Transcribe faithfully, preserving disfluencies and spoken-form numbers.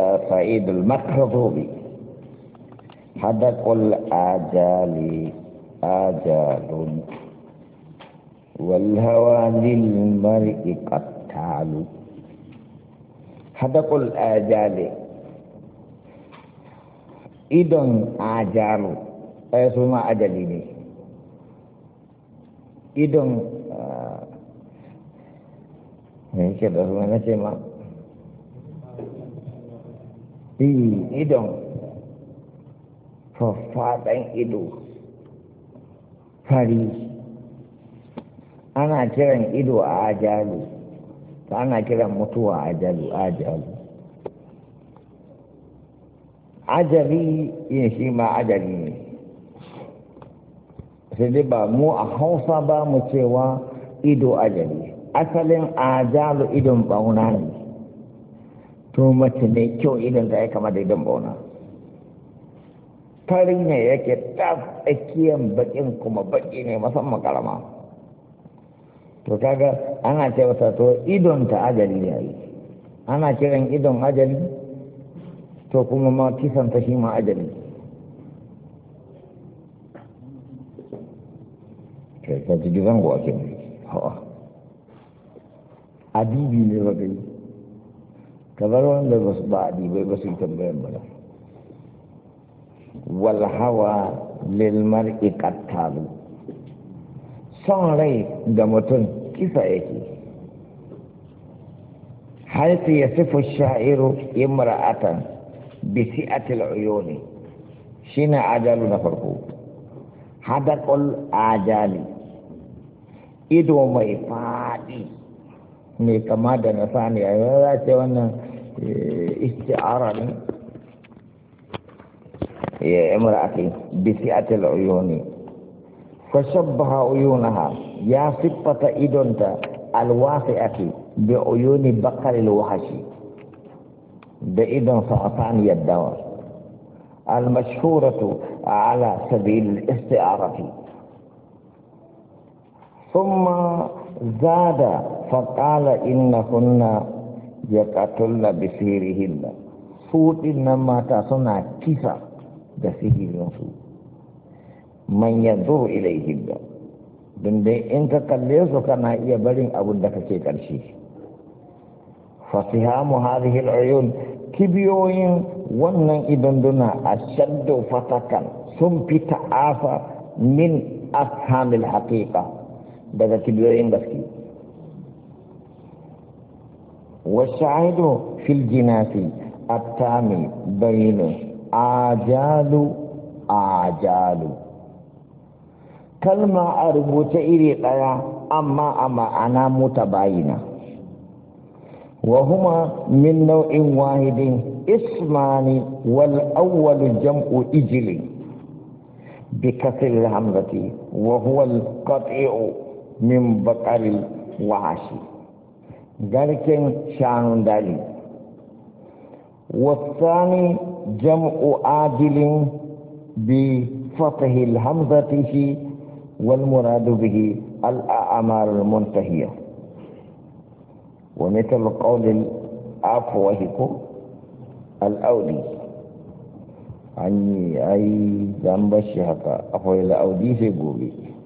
سعيد المخضومي حدق الآجال آجال والهوى للمرء قتال. حدق الآجال إذن آجال اسمه أجليني إذن ne ke da ruwa na ce ma idon faffaɗan ido fari ana kiran ido a ajalu ta ana kiran mutuwa a ajalu ajalu ajali yin shi ma ajali ne sai dai ba mu a hausa ba mu cewa ido ajali asalin ajalu idon bauna ne to mace ne kyau idon da ya kama da idon bauna fari ne yake ta tsakiyar bakin kuma baki ne musamman karama to kaga ana ce wata to idon ta ajali ne yi ana kiran idon ajali to kuma ma kisan ta shi ma ajali kai ka ji gizan gwa ke hawa adibi ne ba kai kamar wanda ba su ba adibai ba su yi tambayan ba wal hawa lil mar'i qattalu son rai ga mutum kisa yake haifu ya sifu sha'iru imra'atan bi si'atil uyuni shine ajalu na farko hadaqul ajali ido mai fadi mai kama da na sani a yau za ce wannan isti'ara ne ya imra ake bisi a tal'uyoni fashabbaha uyunaha ya siffata idonta alwasi ake bi uyuni bakaril wahashi da idon sa'atan yaddawa almashhuratu ala sabil isti'arati ثم زاد فقال إنهن يقتلن بسيرهن سوء إنما تصنع كسا بسيرهن من ينظر إليهن don dai in ka kalle su kana iya barin abin da kake karshe fasihamu hadhihi al-uyun kibiyoyin wannan idan duna ashaddu fatakan sun fi ta'afa min ashamil haqiqa daga kibiyoyin gaske washahidu fil jinasi attami bayinu ajalu ajalu kalma a rubuce iri ɗaya amma a ma'ana mutabayina wa huma min nau'in wahidin ismani wal awwalu jam'u ijli bi kasri al-hamzati wa huwa al-qat'u min baƙaril wahashi garken shanun dali wasani jam'u adilin bi fatahil hamzati shi wal muradu bihi al-a'mar al-muntahiyah wa mithal qawl al-afwahiku al-audi anyi ai dan bashi haka akwai al-audi sai gobe